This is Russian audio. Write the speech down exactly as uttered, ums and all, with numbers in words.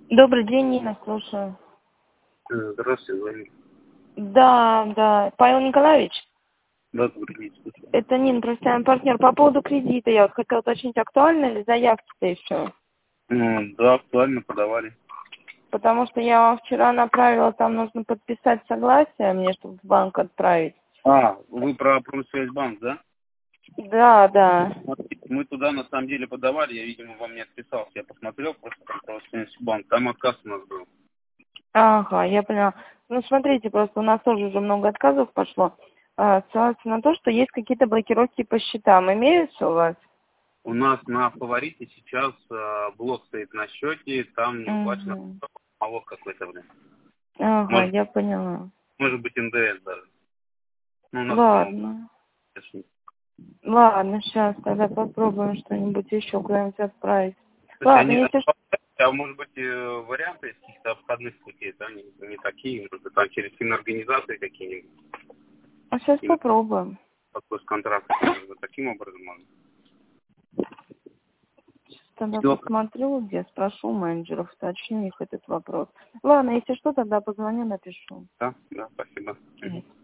Добрый день, Нина, слушаю. Здравствуйте, звоню. Да, да. Павел Николаевич, Да, добрый день, слушаю. это Нина, профессиональный партнер. По поводу кредита я вот хотела уточнить, актуальны ли заявки-то еще? Ну, да, актуально подавали. Потому что я вам вчера направила, там нужно подписать согласие мне, чтобы в банк отправить. А, вы про Промсвязьбанк, да? Да, да. Смотрите, мы туда на самом деле подавали, я, видимо, вам не отписался. Я посмотрел просто про Промсвязьбанк, там отказ у нас был. Ага, я поняла. Ну, смотрите, просто у нас тоже уже много отказов пошло. А, ссылаться на то, что есть какие-то блокировки по счетам. Имеются у вас? У нас на фаворите сейчас э, блок стоит на счете, там не уплачено Угу. налог какой-то, блин. Ага, Может, я поняла. может быть эн дэ эс даже. Ну, у нас там, Ладно. конечно. Ладно, сейчас тогда попробуем что-нибудь еще куда-нибудь отправить. То есть Ладно, они, если что... а может быть, э, варианты из каких-то обходных путей, да, не, не такие, может быть, там через финорганизации какие-нибудь. А сейчас Или попробуем. подпис контракта, может быть, таким образом можно. Тогда Все, посмотрю, где спрошу менеджеров, уточню их этот вопрос. Ладно, если что, тогда позвоню, напишу. да, да, спасибо. Мгм.